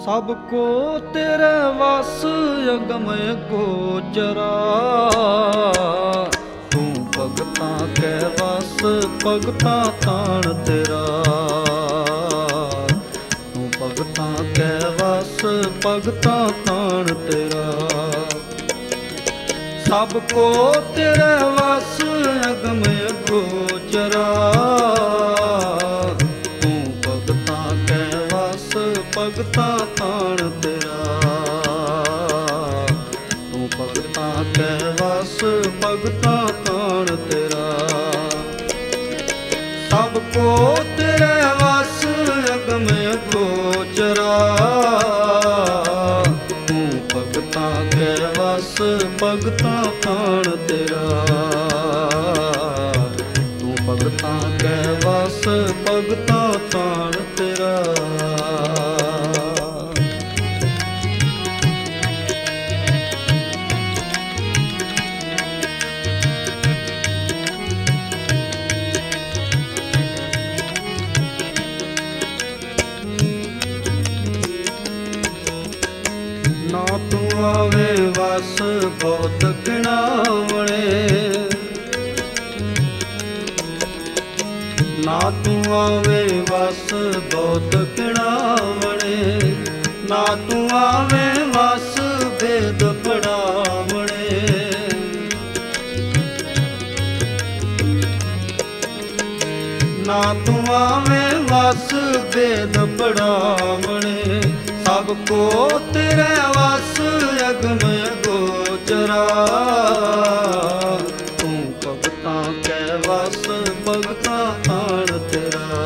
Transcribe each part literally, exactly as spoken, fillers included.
सब को तेरे वस अगम गोचरा। तू भगतां कै वस भगतां ताण तेरा। तू भगतां कै वस भगतां ताण तेरा। सब को तेरे वस अगम गोचरा। तू भगतां कै वस भगतां ताण तेरा। तू भगतां कै वस भगतां ताण तेरा। सब को तेरे वस अगम गोचरा। तू भगतां कै वस भगतां ताण तेरा। तू भगतां कै वस भगतां ताण तेरा। ना तू आवे वस बहुत घिनावणे। ना तू आवे वस बहुत घिनावणे। ना तू आवे वस वेद पढ़ावणे। ना तू आवे वस वेद पढ़ावणे। सब को तेरे वस अगम गोचरा। तू भगतां कै वस भगतां ताण तेरा।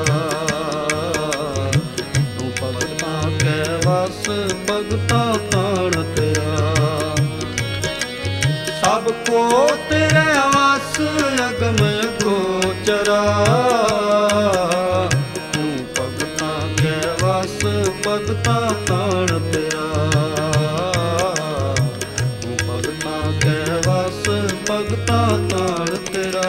तू भगतां कै वस भगतां ताण तेरा। सब को तेरे वस अगम गोचरा। तू भगतां कै वस भगतां ताण तेरा। तू भगतां कै वस भगतां ताण तेरा।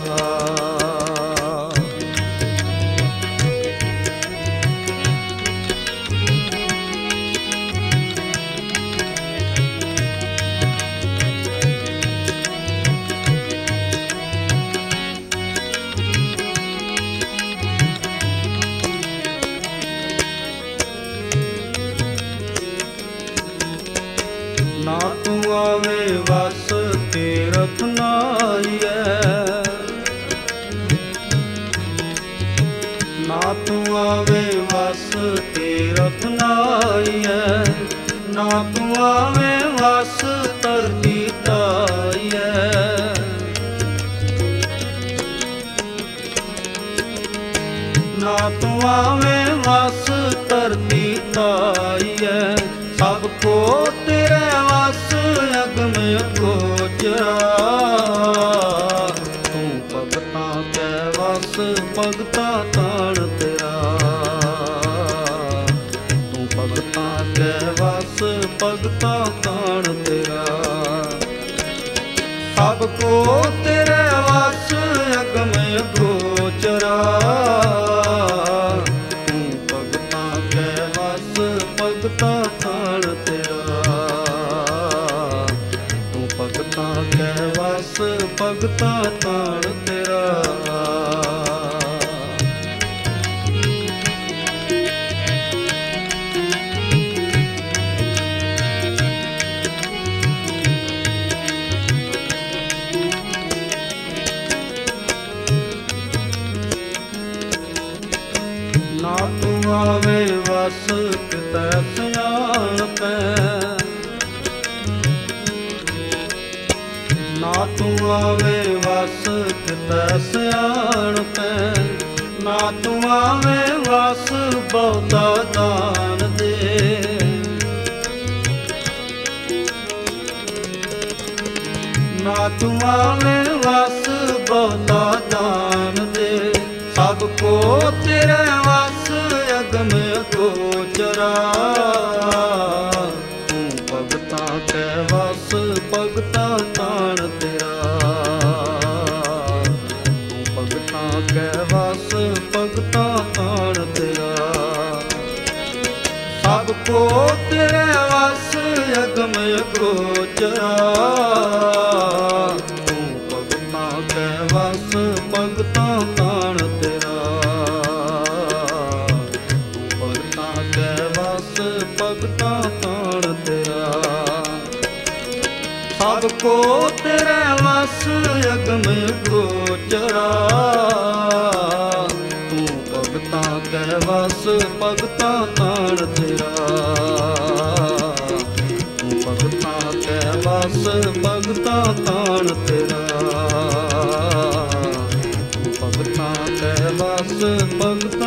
ना तू आवे वस तीरथ नाईऐ। ना तू आवे वस तीरथ नाईऐ। ना तू आवे वस धरती ताईऐ। ना तू आवे वस धरती ताईऐ। सब को तेरे वस अगम गोचरा। तू भगतां कै वस भगतां ताण तेरा। तू भगतां कै वस भगतां ताण तेरा। सब को तेरे वस अगम गोचरा। तू भगतां कै वस भगतां ताण तेरा। तू भगतां कै वस भगतां ताण तेरा। ना तू आवे वस कितै सियाणपै। ना तू आवे वस कितै सियाणपै। ना तू आवे वस बहुता दान दे। ना तू आवे वस बहुता दान दे। सब को तेरे वस अगम गोचरा। तू भगतां कै वस भगतां ताण तेरा। तू भगतां कै वस भगतां ताण तेरा। सब को ਗੋਚਰਾ ਤੂੰ ਭਗਤਾਂ ਕੈ ਵਸ ਭਗਤਾਂ ਤਾਣ ਤੇਰਾ ਤੂੰ ਭਗਤਾਂ ਕੈ ਵਸ ਭਗਤਾਂ ਤਾਣ ਤੇਰਾ ਸਭ ਕੋ ਤੇਰੇ ਵਸ ਅਗਮ ਗੋਚਰਾ ਤੂੰ ਭਗਤਾਂ ਕੈ ਵਸ ਭਗਤਾਂ ਤਾਣ ਤੇਰਾ ਤੂੰ ਭਗਤਾਂ ਕੈ ਵਸ ਭਗਤਾਂ ਤਾਣ ਤੇਰਾ ਤੂੰ ਭਗਤਾਂ ਕੈ ਵਸ ਭਗਤਾਂ